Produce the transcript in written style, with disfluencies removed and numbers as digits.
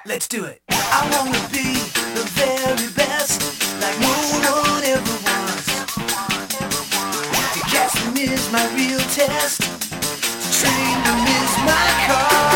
Let's do it. I wanna be the very best, like no one ever was. To catch them is my real test. To train them is my cause.